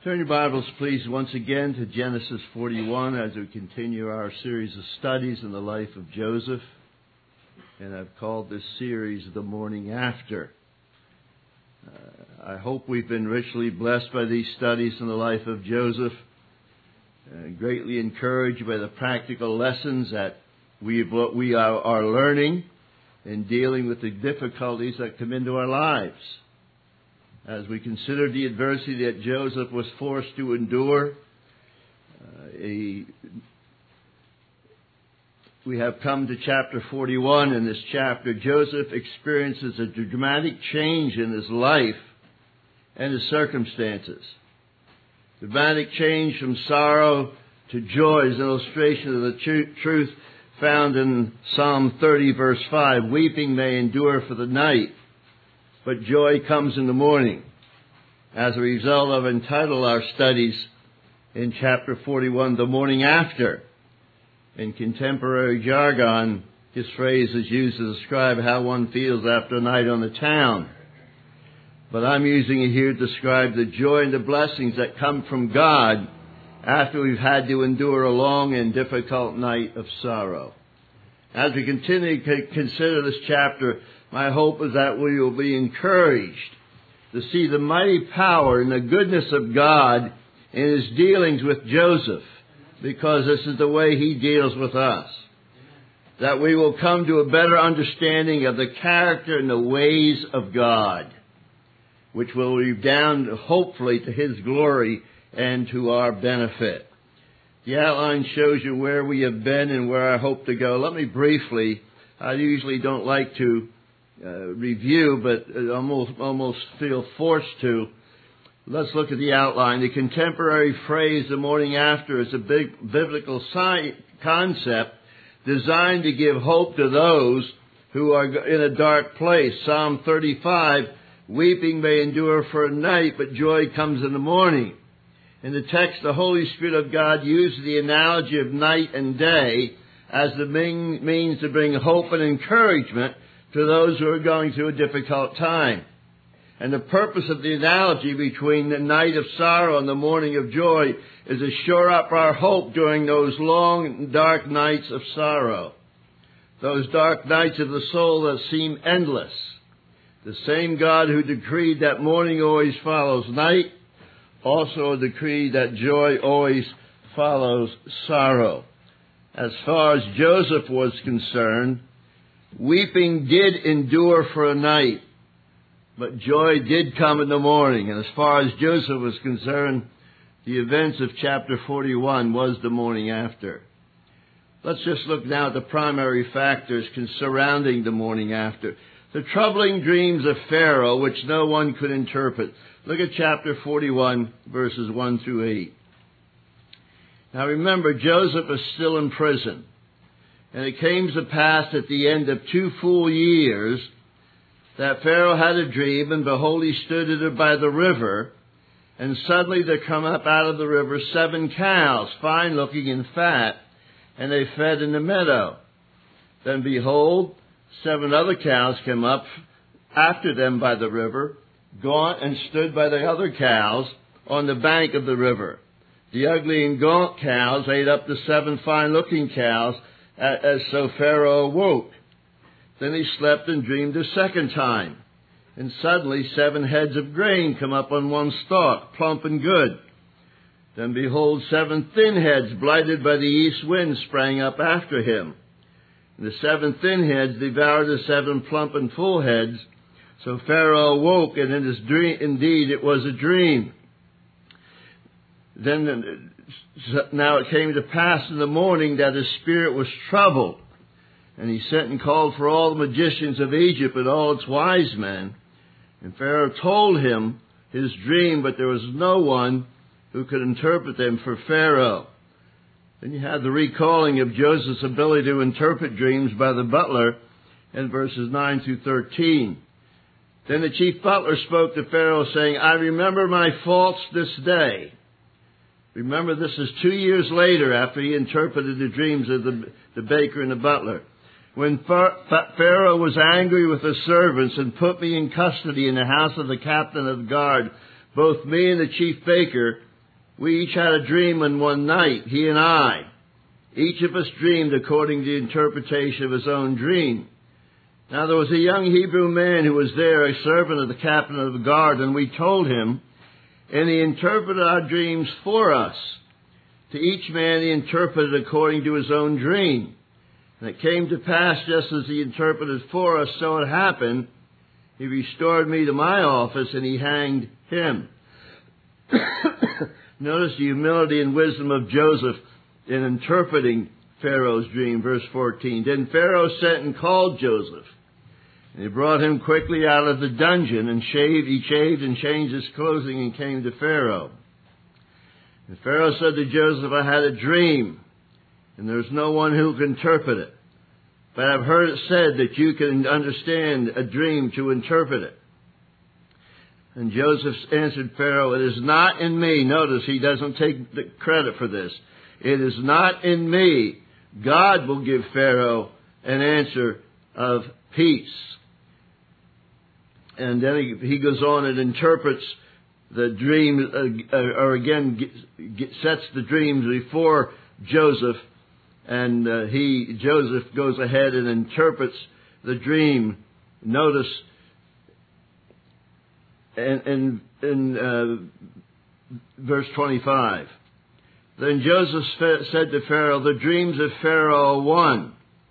Turn your Bibles, please, once again to Genesis 41 as we continue our series of studies in the life of Joseph. And I've called this series The Morning After. I hope we've been richly blessed by these studies in the life of Joseph, greatly encouraged by the practical lessons that we are learning in dealing with the difficulties that come into our lives. As we consider the adversity that Joseph was forced to endure, we have come to chapter 41. In this chapter, Joseph experiences a dramatic change in his life and his circumstances. Dramatic change from sorrow to joy is an illustration of the truth found in Psalm 30, verse 5. Weeping may endure for the night, but joy comes in the morning. As a result, I've entitled our studies in chapter 41, The Morning After. In contemporary jargon, this phrase is used to describe how one feels after a night on the town. But I'm using it here to describe the joy and the blessings that come from God after we've had to endure a long and difficult night of sorrow. As we continue to consider this chapter, my hope is that we will be encouraged to see the mighty power and the goodness of God in His dealings with Joseph, because this is the way He deals with us. That we will come to a better understanding of the character and the ways of God, which will redound hopefully to His glory and to our benefit. The outline shows you where we have been and where I hope to go. Let me briefly, I usually don't like to review, but almost feel forced to. Let's look at the outline. The contemporary phrase, the morning after, is a big biblical concept designed to give hope to those who are in a dark place. Psalm 35, weeping may endure for a night, but joy comes in the morning. In the text, the Holy Spirit of God used the analogy of night and day as the means to bring hope and encouragement to those who are going through a difficult time. And the purpose of the analogy between the night of sorrow and the morning of joy is to shore up our hope during those long, dark nights of sorrow. Those dark nights of the soul that seem endless. The same God who decreed that morning always follows night also decreed that joy always follows sorrow. As far as Joseph was concerned, weeping did endure for a night, but joy did come in the morning. And as far as Joseph was concerned, the events of chapter 41 was the morning after. Let's just look now at the primary factors surrounding the morning after. The troubling dreams of Pharaoh, which no one could interpret. Look at chapter 41, verses 1 through 8. Now remember, Joseph is still in prison. And it came to pass at the end of 2 full years that Pharaoh had a dream, and behold, he stood by the river, and suddenly there come up out of the river 7 cows, fine-looking and fat, and they fed in the meadow. Then behold, 7 other cows came up after them by the river, gaunt, and stood by the other cows on the bank of the river. The ugly and gaunt cows ate up the 7 fine-looking cows, as so Pharaoh awoke. Then he slept and dreamed a second time. And suddenly 7 heads of grain come up on one stalk, plump and good. Then behold, 7 thin heads, blighted by the east wind, sprang up after him. And the 7 thin heads devoured the 7 plump and full heads. So Pharaoh awoke, and in his dream, indeed it was a dream. Then now it came to pass in the morning that his spirit was troubled. And he sent and called for all the magicians of Egypt and all its wise men. And Pharaoh told him his dream, but there was no one who could interpret them for Pharaoh. Then you have the recalling of Joseph's ability to interpret dreams by the butler in verses 9 through 13. Then the chief butler spoke to Pharaoh, saying, I remember my faults this day. Remember, this is 2 years later after he interpreted the dreams of the baker and the butler. When Pharaoh was angry with the servants and put me in custody in the house of the captain of the guard, both me and the chief baker, We each had a dream in one night, he and I. Each of us dreamed according to the interpretation of his own dream. Now there was a young Hebrew man who was there, a servant of the captain of the guard, and we told him, and he interpreted our dreams for us. To each man he interpreted according to his own dream. And it came to pass, just as he interpreted for us, so it happened. He restored me to my office, and he hanged him. Notice the humility and wisdom of Joseph in interpreting Pharaoh's dream. Verse 14. Then Pharaoh sent and called Joseph. And he brought him quickly out of the dungeon, and he shaved and changed his clothing and came to Pharaoh. And Pharaoh said to Joseph, I had a dream, and there's no one who can interpret it. But I've heard it said that you can understand a dream to interpret it. And Joseph answered Pharaoh, it is not in me. Notice he doesn't take the credit for this. It is not in me. God will give Pharaoh an answer of peace. And then he goes on and interprets the dream, or again sets the dreams before Joseph. And Joseph goes ahead and interprets the dream. Notice in verse 25. Then Joseph said to Pharaoh, the dreams of Pharaoh are one.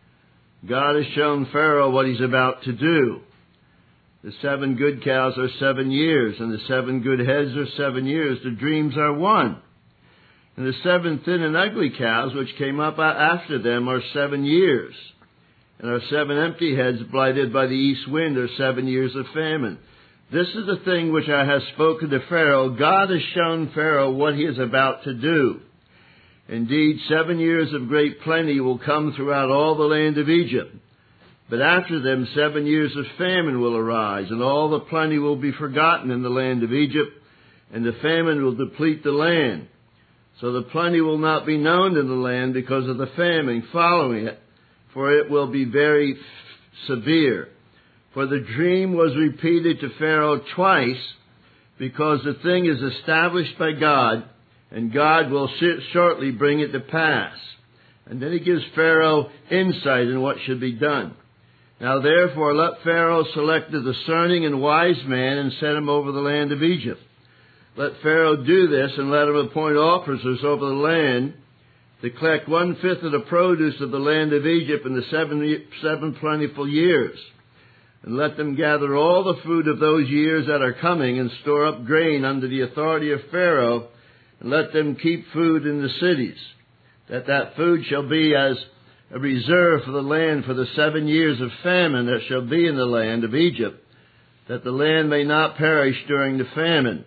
God has shown Pharaoh what he's about to do. The 7 good cows are 7 years, and the 7 good heads are 7 years. The dreams are one. And the 7 thin and ugly cows which came up after them are 7 years. And our 7 empty heads blighted by the east wind are 7 years of famine. This is the thing which I have spoken to Pharaoh. God has shown Pharaoh what he is about to do. Indeed, 7 years of great plenty will come throughout all the land of Egypt. But after them 7 years of famine will arise, and all the plenty will be forgotten in the land of Egypt, and the famine will deplete the land. So the plenty will not be known in the land because of the famine following it, for it will be very severe. For the dream was repeated to Pharaoh twice, because the thing is established by God, and God will shortly bring it to pass. And then he gives Pharaoh insight in what should be done. Now therefore let Pharaoh select a discerning and wise man and set him over the land of Egypt. Let Pharaoh do this, and let him appoint officers over the land to collect 1/5 of the produce of the land of Egypt in the 7 plentiful years. And let them gather all the food of those years that are coming, and store up grain under the authority of Pharaoh, and let them keep food in the cities, that food shall be as a reserve for the land for the 7 years of famine that shall be in the land of Egypt, that the land may not perish during the famine.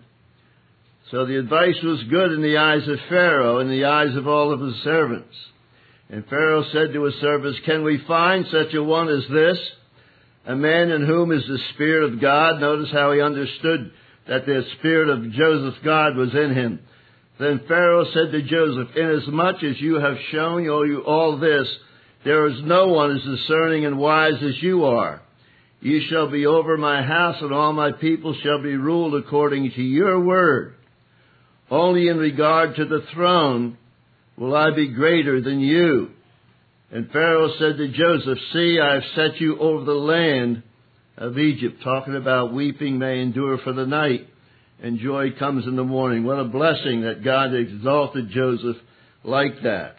So the advice was good in the eyes of Pharaoh and the eyes of all of his servants. And Pharaoh said to his servants, can we find such a one as this, a man in whom is the Spirit of God? Notice how he understood that the Spirit of Joseph's God was in him. Then Pharaoh said to Joseph, inasmuch as you have shown all this, there is no one as discerning and wise as you are. You shall be over my house, and all my people shall be ruled according to your word. Only in regard to the throne will I be greater than you. And Pharaoh said to Joseph, see, I have set you over the land of Egypt. Talking about weeping may endure for the night, and joy comes in the morning. What a blessing that God exalted Joseph like that.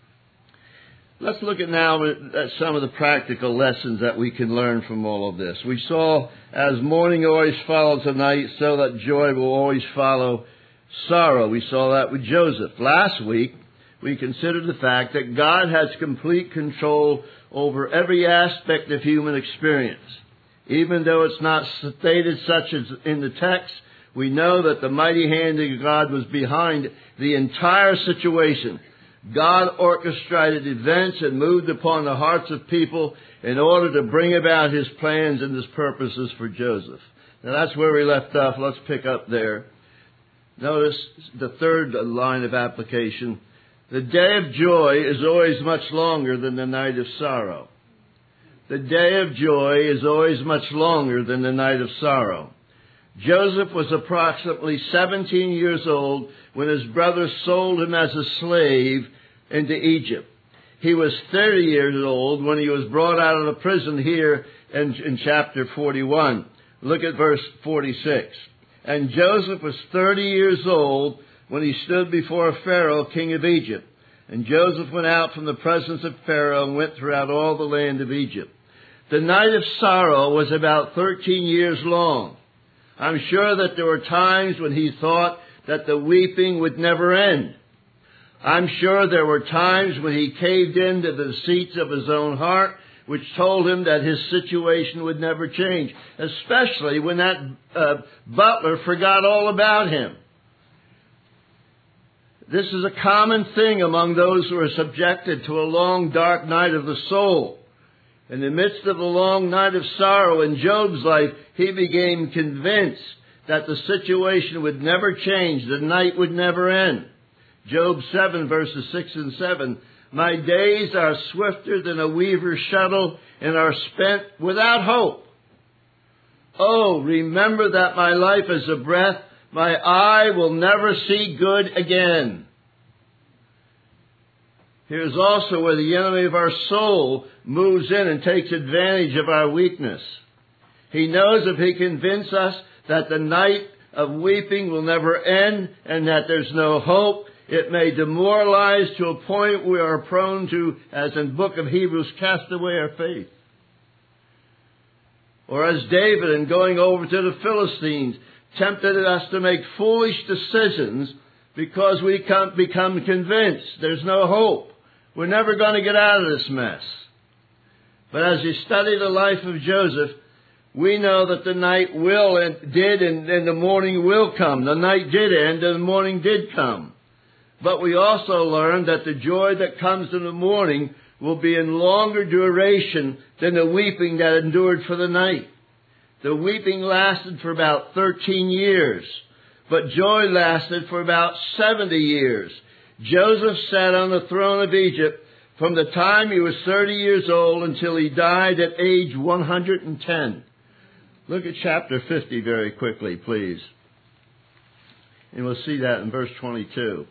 Let's look at now at some of the practical lessons that we can learn from all of this. We saw, as morning always follows the night, so that joy will always follow sorrow. We saw that with Joseph. Last week, we considered the fact that God has complete control over every aspect of human experience. Even though it's not stated such as in the text, we know that the mighty hand of God was behind the entire situation. God orchestrated events and moved upon the hearts of people in order to bring about his plans and his purposes for Joseph. Now that's where we left off. Let's pick up there. Notice the third line of application. The day of joy is always much longer than the night of sorrow. The day of joy is always much longer than the night of sorrow. Joseph was approximately 17 years old when his brothers sold him as a slave into Egypt. He was 30 years old when he was brought out of the prison here in chapter 41. Look at verse 46. And Joseph was 30 years old when he stood before Pharaoh, king of Egypt. And Joseph went out from the presence of Pharaoh and went throughout all the land of Egypt. The night of sorrow was about 13 years long. I'm sure that there were times when he thought that the weeping would never end. I'm sure there were times when he caved in to the deceits of his own heart, which told him that his situation would never change, especially when that butler forgot all about him. This is a common thing among those who are subjected to a long, dark night of the soul. In the midst of the long night of sorrow in Job's life, he became convinced that the situation would never change, the night would never end. Job 7, verses 6 and 7, my days are swifter than a weaver's shuttle and are spent without hope. Oh, remember that my life is a breath. My eye will never see good again. Here's also where the enemy of our soul moves in and takes advantage of our weakness. He knows if he convinces us that the night of weeping will never end and that there's no hope, it may demoralize to a point we are prone to, as in the book of Hebrews, cast away our faith. Or as David, in going over to the Philistines, tempted us to make foolish decisions because we become convinced there's no hope. We're never going to get out of this mess. But as you study the life of Joseph, we know that the night will and did and the morning will come. The night did end and the morning did come. But we also learn that the joy that comes in the morning will be in longer duration than the weeping that endured for the night. The weeping lasted for about 13 years, but joy lasted for about 70 years. Joseph sat on the throne of Egypt from the time he was 30 years old until he died at age 110. Look at chapter 50 very quickly, please. And we'll see that in verse 22.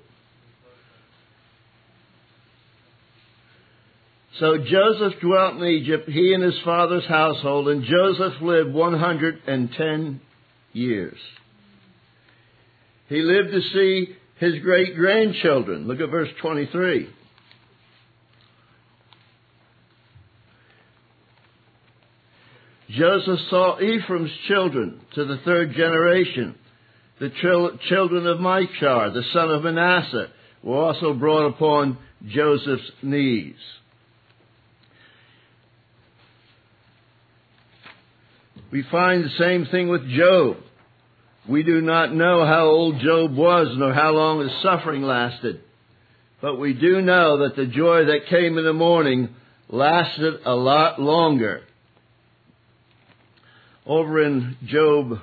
So Joseph dwelt in Egypt, he and his father's household, and Joseph lived 110 years. He lived to see his great-grandchildren. Look at verse 23. Joseph saw Ephraim's children to the third generation. The children of Machir, the son of Manasseh, were also brought upon Joseph's knees. We find the same thing with Job. We do not know how old Job was nor how long his suffering lasted. But we do know that the joy that came in the morning lasted a lot longer. Over in Job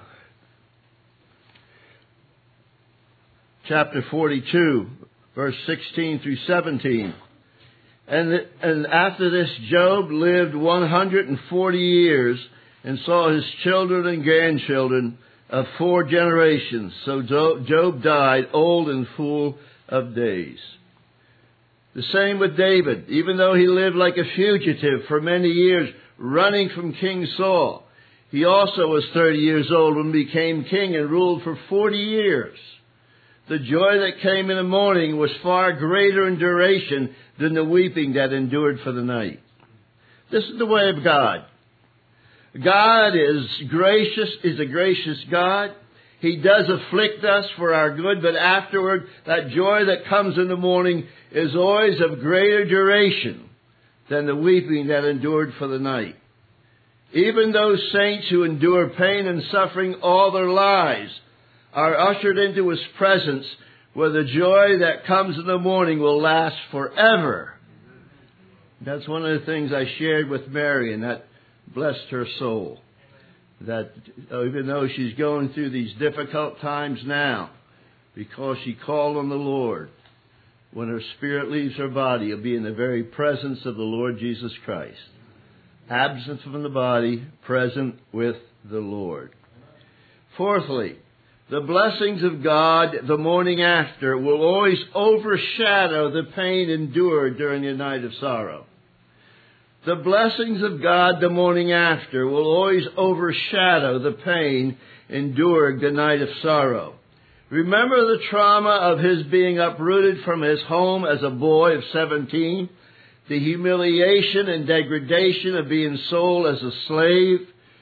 chapter 42, verse 16 through 17. And after this, Job lived 140 years and saw his children and grandchildren of 4 generations. So Job died old and full of days. The same with David. Even though he lived like a fugitive for many years, running from King Saul, he also was 30 years old when he became king and ruled for 40 years. The joy that came in the morning was far greater in duration than the weeping that endured for the night. This is the way of God. God is a gracious God. He does afflict us for our good, but afterward, that joy that comes in the morning is always of greater duration than the weeping that endured for the night. Even those saints who endure pain and suffering all their lives are ushered into His presence, where the joy that comes in the morning will last forever. That's one of the things I shared with Mary, and that blessed her soul. That even though she's going through these difficult times now, because she called on the Lord, when her spirit leaves her body, it'll be in the very presence of the Lord Jesus Christ. Absent from the body, present with the Lord. Fourthly, the blessings of God the morning after will always overshadow the pain endured during the night of sorrow. The blessings of God the morning after will always overshadow the pain endured the night of sorrow. Remember the trauma of his being uprooted from his home as a boy of 17, the humiliation and degradation of being sold as a slave,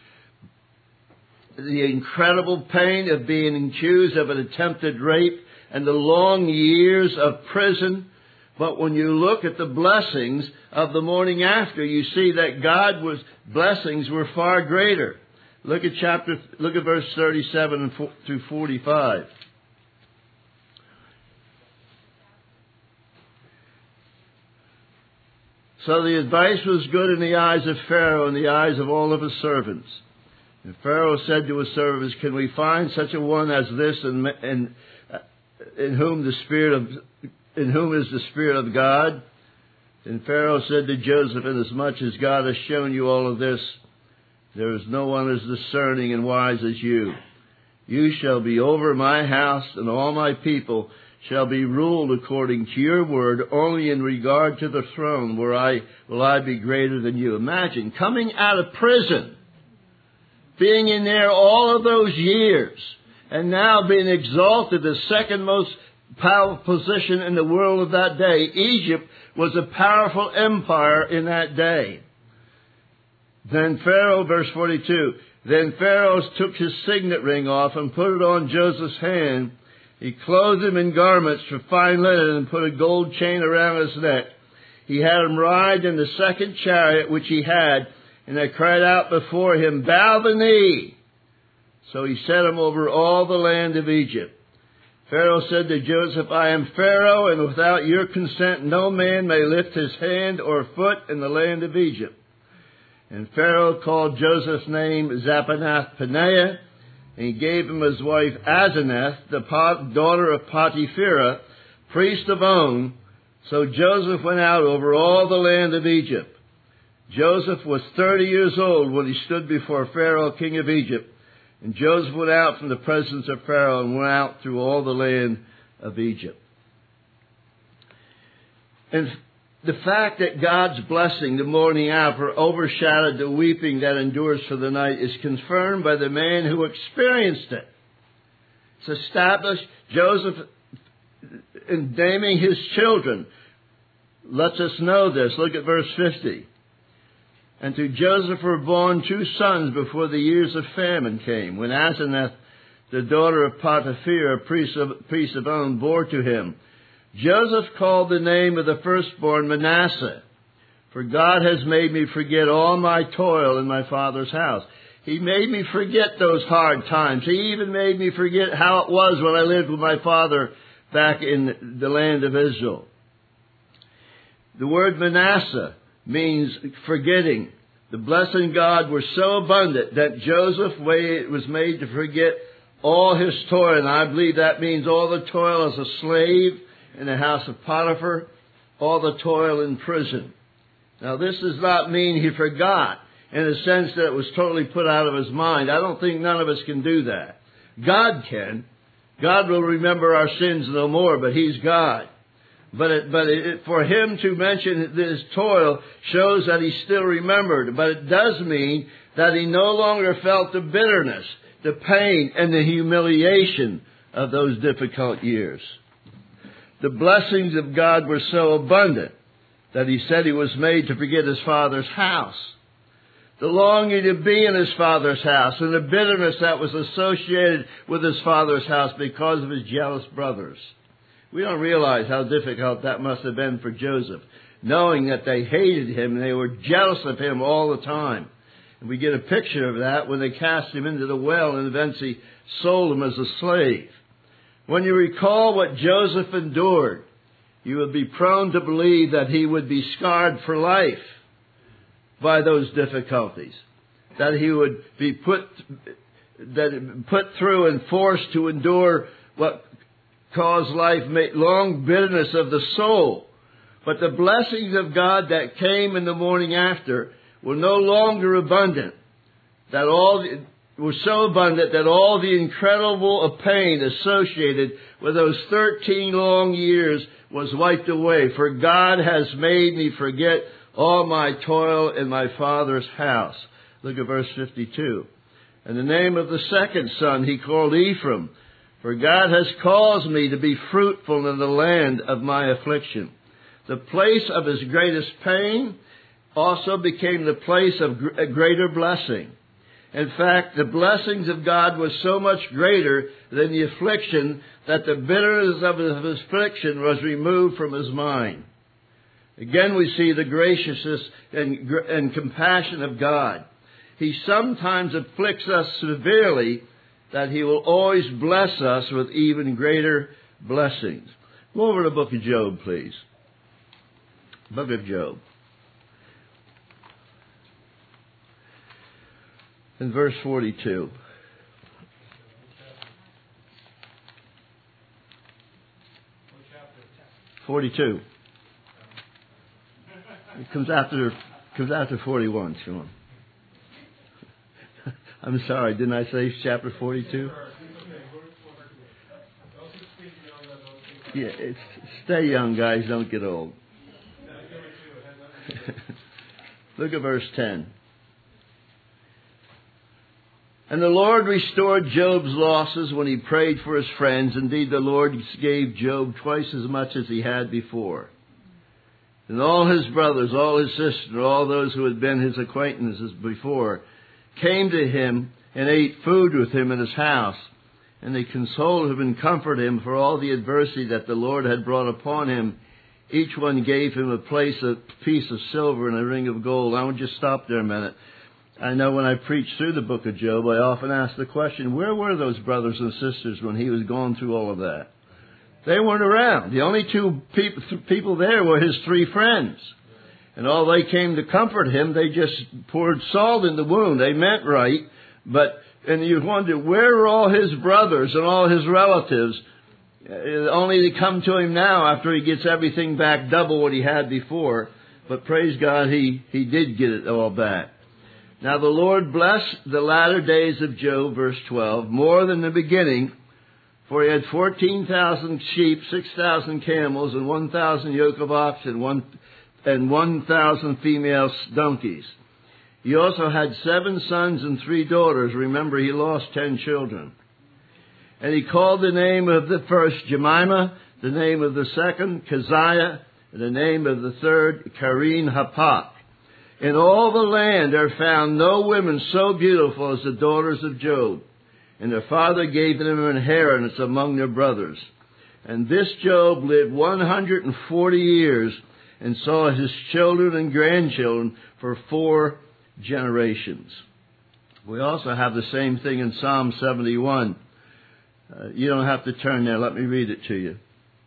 the incredible pain of being accused of an attempted rape, and the long years of prison. But when you look at the blessings of the morning after, you see that God's blessings were far greater. Look at verse 37 through 45. So the advice was good in the eyes of Pharaoh and the eyes of all of his servants. And Pharaoh said to his servants, "Can we find such a one as this, in whom is the Spirit of God?" And Pharaoh said to Joseph, "Inasmuch as God has shown you all of this, there is no one as discerning and wise as you. You shall be over my house, and all my people shall be ruled according to your word. Only in regard to the throne will I be greater than you." Imagine coming out of prison, being in there all of those years, and now being exalted the second most powerful position in the world of that day. Egypt was a powerful empire in that day. Then Pharaoh, verse 42, then Pharaoh took his signet ring off and put it on Joseph's hand. He clothed him in garments of fine linen and put a gold chain around his neck. He had him ride in the second chariot which he had, and they cried out before him, "Bow the knee." So he set him over all the land of Egypt. Pharaoh said to Joseph, "I am Pharaoh, and without your consent no man may lift his hand or foot in the land of Egypt." And Pharaoh called Joseph's name Zaphenath-Paneah, and he gave him his wife Asenath, the daughter of Potipherah, priest of On. So Joseph went out over all the land of Egypt. Joseph was 30 years old when he stood before Pharaoh, king of Egypt. And Joseph went out from the presence of Pharaoh and went out through all the land of Egypt. And the fact that God's blessing the morning after overshadowed the weeping that endures for the night is confirmed by the man who experienced it. It's established. Joseph, in naming his children, lets us know this. Look at verse 50. And to Joseph were born 2 sons before the years of famine came, when Asenath, the daughter of Potipherah, priest of On, bore to him. Joseph called the name of the firstborn Manasseh, for God has made me forget all my toil in my father's house. He made me forget those hard times. He even made me forget how it was when I lived with my father back in the land of Israel. The word Manasseh means forgetting. The blessing of God were so abundant that Joseph was made to forget all his toil. And I believe that means all the toil as a slave in the house of Potiphar, all the toil in prison. Now this does not mean he forgot in the sense that it was totally put out of his mind. I don't think none of us can do that. God can. God will remember our sins no more, but he's God. But for him to mention this toil shows that he still remembered. But it does mean that he no longer felt the bitterness, the pain, and the humiliation of those difficult years. The blessings of God were so abundant that he said he was made to forget his father's house. The longing to be in his father's house and the bitterness that was associated with his father's house because of his jealous brothers. We don't realize how difficult that must have been for Joseph, knowing that they hated him and they were jealous of him all the time. And we get a picture of that when they cast him into the well and eventually sold him as a slave. When you recall what Joseph endured, you would be prone to believe that he would be scarred for life by those difficulties, that he would be put through and forced to endure what caused life, long bitterness of the soul. But the blessings of God that came in the morning after were no longer abundant. That was so abundant that all the incredible pain associated with those 13 long years was wiped away. For God has made me forget all my toil in my Father's house. Look at verse 52. And the name of the second son he called Ephraim, for God has caused me to be fruitful in the land of my affliction. The place of his greatest pain also became the place of a greater blessing. In fact, the blessings of God was so much greater than the affliction that the bitterness of his affliction was removed from his mind. Again, we see the graciousness and compassion of God. He sometimes afflicts us severely, that he will always bless us with even greater blessings. Go over to the book of Job, please. Book of Job. In verse 42. 42. It comes after 41, Sean. I'm sorry, didn't I say chapter 42? Yeah, stay young, guys, don't get old. Look at verse 10. And the Lord restored Job's losses when he prayed for his friends. Indeed, the Lord gave Job twice as much as he had before. And all his brothers, all his sisters, all those who had been his acquaintances before, came to him and ate food with him in his house. And they consoled him and comforted him for all the adversity that the Lord had brought upon him. Each one gave him a piece of silver and a ring of gold. I want to just stop there a minute. I know when I preach through the book of Job, I often ask the question, where were those brothers and sisters when he was going through all of that? They weren't around. The only two people there were his three friends. And all they came to comfort him, they just poured salt in the wound. They meant right, and you wonder, where are all his brothers and all his relatives, only to come to him now after he gets everything back double what he had before. But praise God, he did get it all back. Now the Lord blessed the latter days of Job, verse 12, more than the beginning, for he had 14,000 sheep, 6,000 camels, and 1,000 yoke of oxen, and 1,000 female donkeys. He also had 7 sons and 3 daughters. Remember, he lost 10 children. And he called the name of the first Jemimah, the name of the second Keziah, and the name of the third Karine Hapach. In all the land are found no women so beautiful as the daughters of Job. And their father gave them an inheritance among their brothers. And this Job lived 140 years and saw his children and grandchildren for 4 generations. We also have the same thing in Psalm 71. You don't have to turn there. Let me read it to you.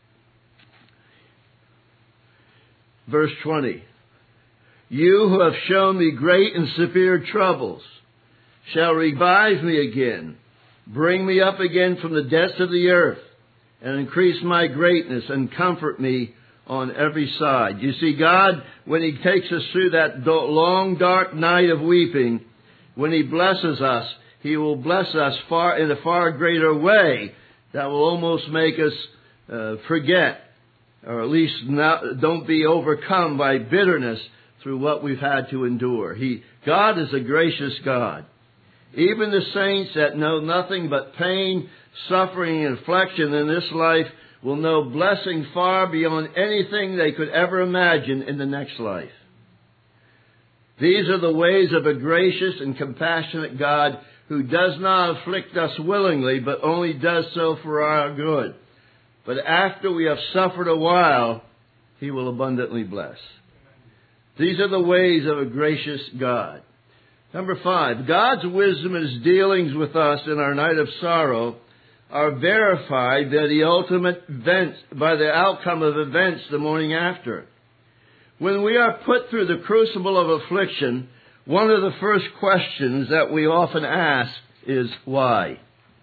Verse 20. You who have shown me great and severe troubles shall revive me again. Bring me up again from the depths of the earth and increase my greatness and comfort me on every side. You see, God, when he takes us through that long, dark night of weeping, when he blesses us, he will bless us in a far greater way that will almost make us forget, or at least don't be overcome by bitterness through what we've had to endure. God is a gracious God. Even the saints that know nothing but pain, suffering, and affliction in this life will know blessing far beyond anything they could ever imagine in the next life. These are the ways of a gracious and compassionate God who does not afflict us willingly, but only does so for our good. But after we have suffered a while, he will abundantly bless. These are the ways of a gracious God. Number 5, God's wisdom in his dealings with us in our night of sorrow are verified by the outcome of events the morning after. When we are put through the crucible of affliction, one of the first questions that we often ask is why?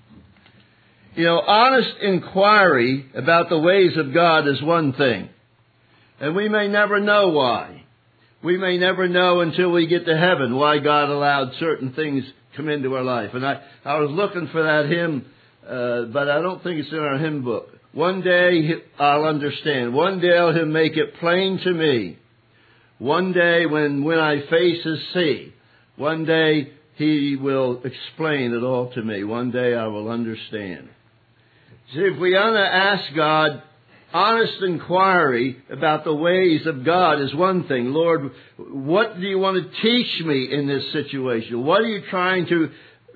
Honest inquiry about the ways of God is one thing, and we may never know why. We may never know until we get to heaven why God allowed certain things come into our life. And I was looking for that hymn, but I don't think it's in our hymn book. One day I'll understand. One day He'll make it plain to me. One day when I face His sea, one day He will explain it all to me. One day I will understand. See, if we want to ask God, honest inquiry about the ways of God is one thing. Lord, what do you want to teach me in this situation? What are you trying to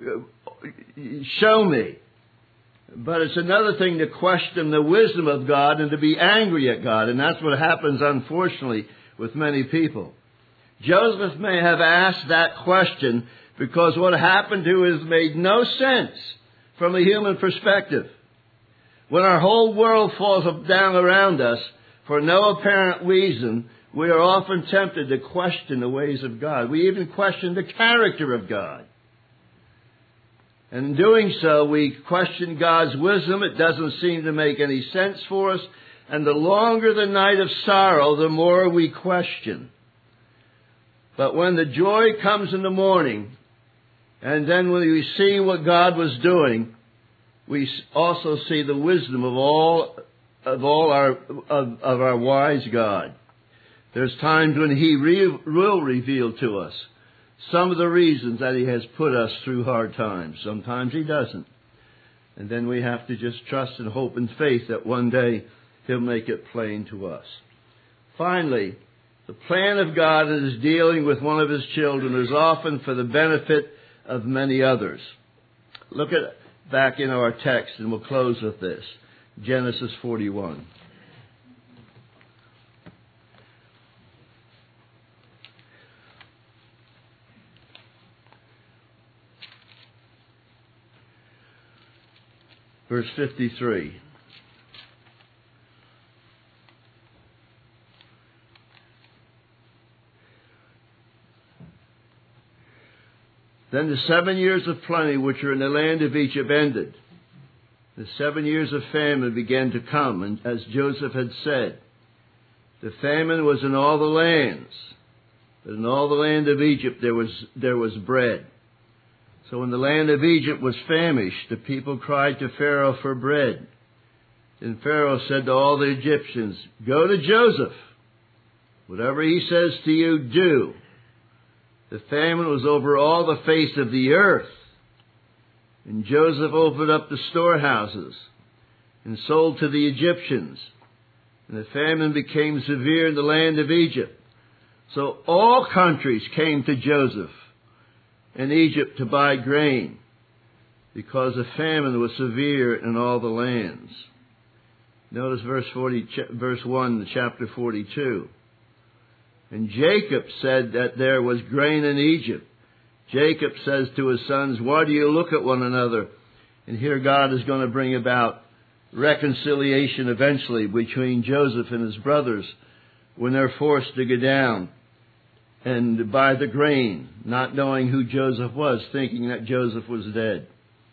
show me? But it's another thing to question the wisdom of God and to be angry at God. And that's what happens, unfortunately, with many people. Joseph may have asked that question because what happened to him made no sense from a human perspective. When our whole world falls down around us for no apparent reason, we are often tempted to question the ways of God. We even question the character of God. And in doing so, we question God's wisdom. It doesn't seem to make any sense for us. And the longer the night of sorrow, the more we question. But when the joy comes in the morning, and then when we see what God was doing, we also see the wisdom of our wise God. There's times when He will reveal to us some of the reasons that He has put us through hard times. Sometimes He doesn't. And then we have to just trust and hope and faith that one day He'll make it plain to us. Finally, the plan of God in His dealing with one of His children is often for the benefit of many others. Look at back in our text, and we'll close with this. Genesis 41. Verse 53. Then the 7 years of plenty which are in the land of Egypt ended. The 7 years of famine began to come, and as Joseph had said, the famine was in all the lands, but in all the land of Egypt there was bread. So when the land of Egypt was famished, the people cried to Pharaoh for bread. Then Pharaoh said to all the Egyptians, "Go to Joseph. Whatever he says to you, do." The famine was over all the face of the earth. And Joseph opened up the storehouses and sold to the Egyptians. And the famine became severe in the land of Egypt. So all countries came to Joseph in Egypt to buy grain, because the famine was severe in all the lands. Notice verse 1, chapter 42. And Jacob said that there was grain in Egypt. Jacob says to his sons, "Why do you look at one another?" And here God is going to bring about reconciliation eventually between Joseph and his brothers when they're forced to go down and buy the grain, not knowing who Joseph was, thinking that Joseph was dead.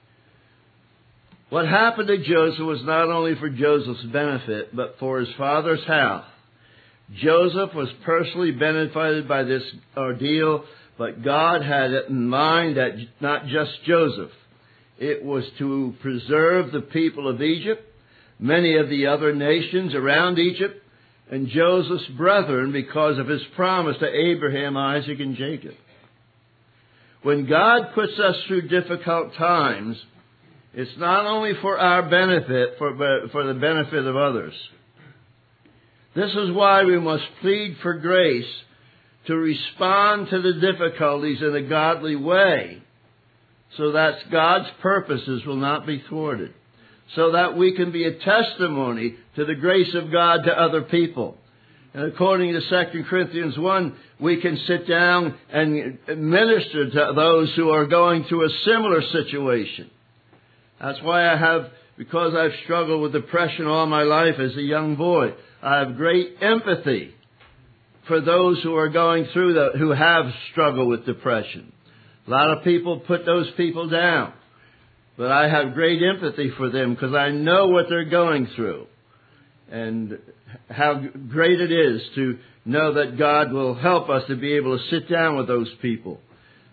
What happened to Joseph was not only for Joseph's benefit, but for his father's house. Joseph was personally benefited by this ordeal, but God had it in mind that not just Joseph. It was to preserve the people of Egypt, many of the other nations around Egypt, and Joseph's brethren because of his promise to Abraham, Isaac, and Jacob. When God puts us through difficult times, it's not only for our benefit, but for the benefit of others. This is why we must plead for grace to respond to the difficulties in a godly way, so that God's purposes will not be thwarted, so that we can be a testimony to the grace of God to other people. And according to 2 Corinthians 1, we can sit down and minister to those who are going through a similar situation. That's why because I've struggled with depression all my life as a young boy, I have great empathy for those who are going through who have struggled with depression. A lot of people put those people down, but I have great empathy for them because I know what they're going through and how great it is to know that God will help us to be able to sit down with those people.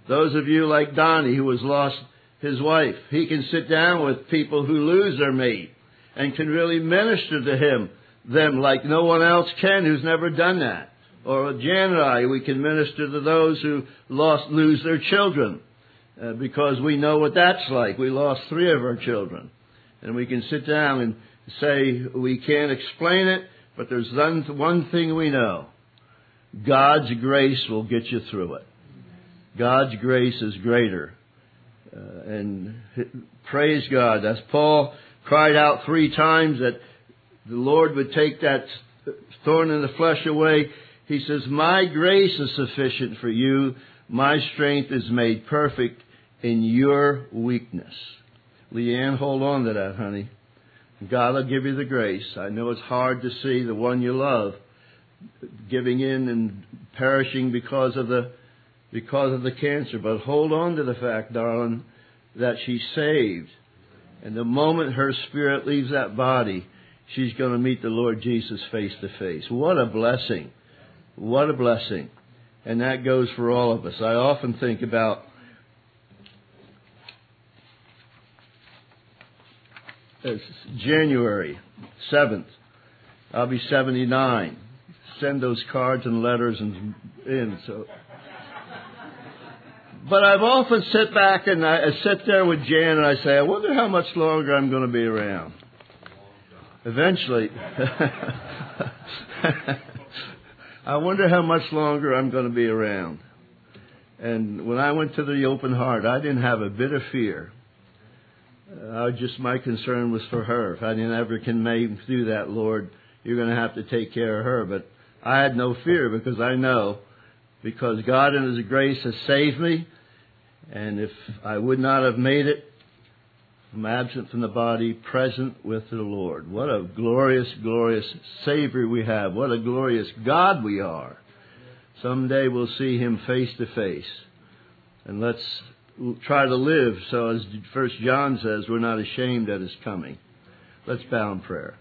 Those of you like Donnie who has lost his wife, he can sit down with people who lose their mate and can really minister to them like no one else can who's never done that. Or with Jan and I, we can minister to those who lose their children because we know what that's like. We lost 3 of our children. And we can sit down and say we can't explain it, but there's one thing we know. God's grace will get you through it. God's grace is greater. And praise God. As Paul cried out 3 times that the Lord would take that thorn in the flesh away, he says, my grace is sufficient for you. My strength is made perfect in your weakness. Leanne, hold on to that, honey. God will give you the grace. I know it's hard to see the one you love giving in and perishing because of the cancer. But hold on to the fact, darling, that she's saved. And the moment her spirit leaves that body, she's going to meet the Lord Jesus face to face. What a blessing. What a blessing. And that goes for all of us. I often think about January 7th. I'll be 79. Send those cards and letters in. But I've often sit back and I sit there with Jan and I say, I wonder how much longer I'm going to be around. Eventually, I wonder how much longer I'm going to be around. And when I went to the open heart, I didn't have a bit of fear. My concern was for her. If I didn't ever can do that, Lord, you're going to have to take care of her. But I had no fear because I know, because God in His grace has saved me. And if I would not have made it, I'm absent from the body, present with the Lord. What a glorious, glorious Savior we have. What a glorious God we are. Someday we'll see Him face to face. And let's try to live so, as 1 John says, we're not ashamed at His coming. Let's bow in prayer.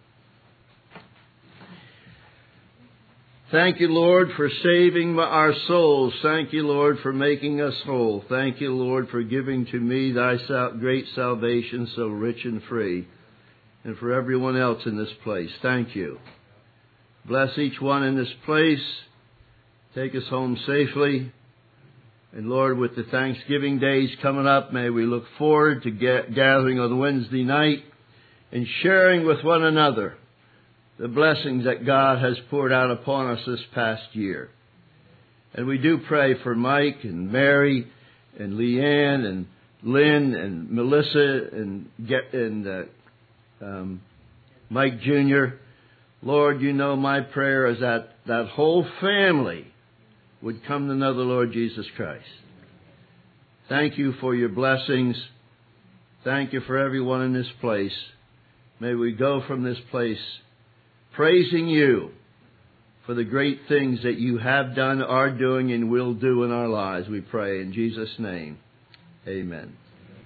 Thank you, Lord, for saving our souls. Thank you, Lord, for making us whole. Thank you, Lord, for giving to me thy great salvation so rich and free. And for everyone else in this place, thank you. Bless each one in this place. Take us home safely. And Lord, with the Thanksgiving days coming up, may we look forward to gathering on Wednesday night and sharing with one another the blessings that God has poured out upon us this past year. And we do pray for Mike and Mary and Leanne and Lynn and Melissa and Mike Jr. Lord, you know my prayer is that whole family would come to know the Lord Jesus Christ. Thank you for your blessings. Thank you for everyone in this place. May we go from this place praising you for the great things that you have done, are doing, and will do in our lives, we pray in Jesus' name. Amen.